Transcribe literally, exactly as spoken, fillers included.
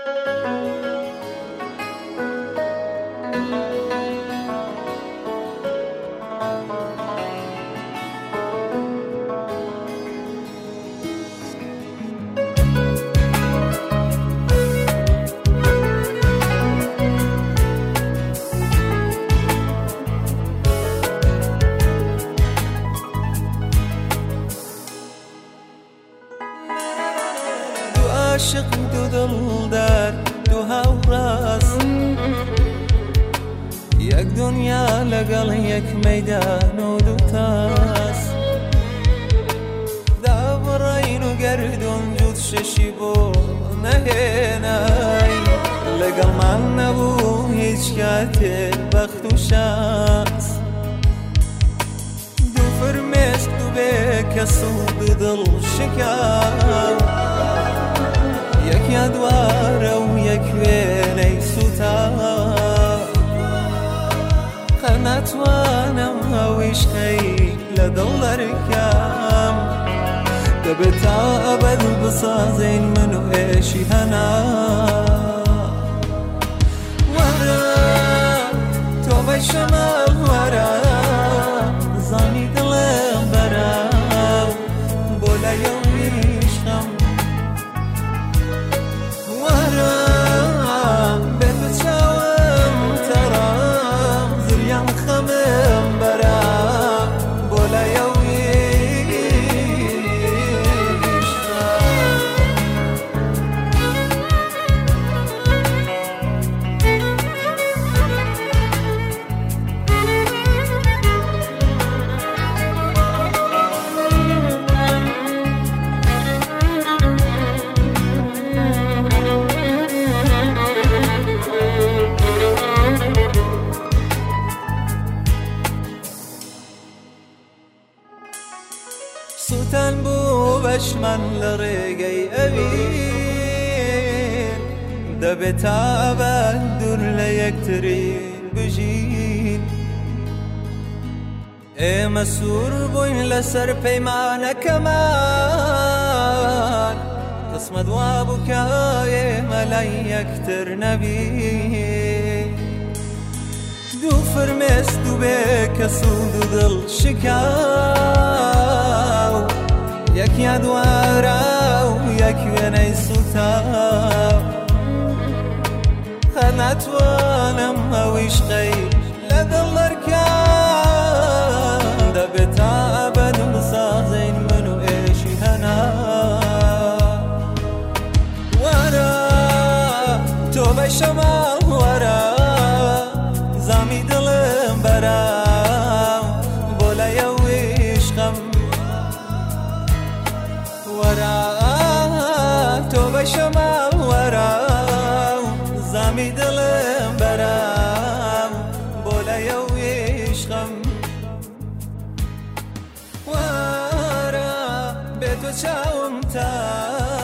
عاشق دو دل در دو هوراس یک دنیا لگل یک میدان و دو تاس داورین و گردون جود ششی بو نهینای لگل من نبو هیچ کاتی بخت و شانس دو فرمست دو بکسو دو دل شکار یک یادواره و یک وینه سوتا نتوانم هاویش خیل لدل رکم دبت ابد بسازین منو ایشی هنا ورا تو به شمال ورا زانی دلم برا بولا یومیش خم ورا به تو چاوم ترام زریم خمم برا بولا یومیش سوتن بو بشمن لرقي أبين دبت عباد دور ليكترين بجين اي مسور بوين لسر بيمان كمان تصمد وابكاي ملايكتر نبي دو فرمس دو بكسو دو دل شكاو یک یادواره و یک وینه سوتا نتوانم هاویش خیل لدل رکم دبت ابد بسازین منو ایشی هنا ورا تو به شمال ورا زمی دلم برام بولا یویش غم ورا تو به شمال ورا زمی دلم برام بولا یویش غم ورا به تو چاوم تا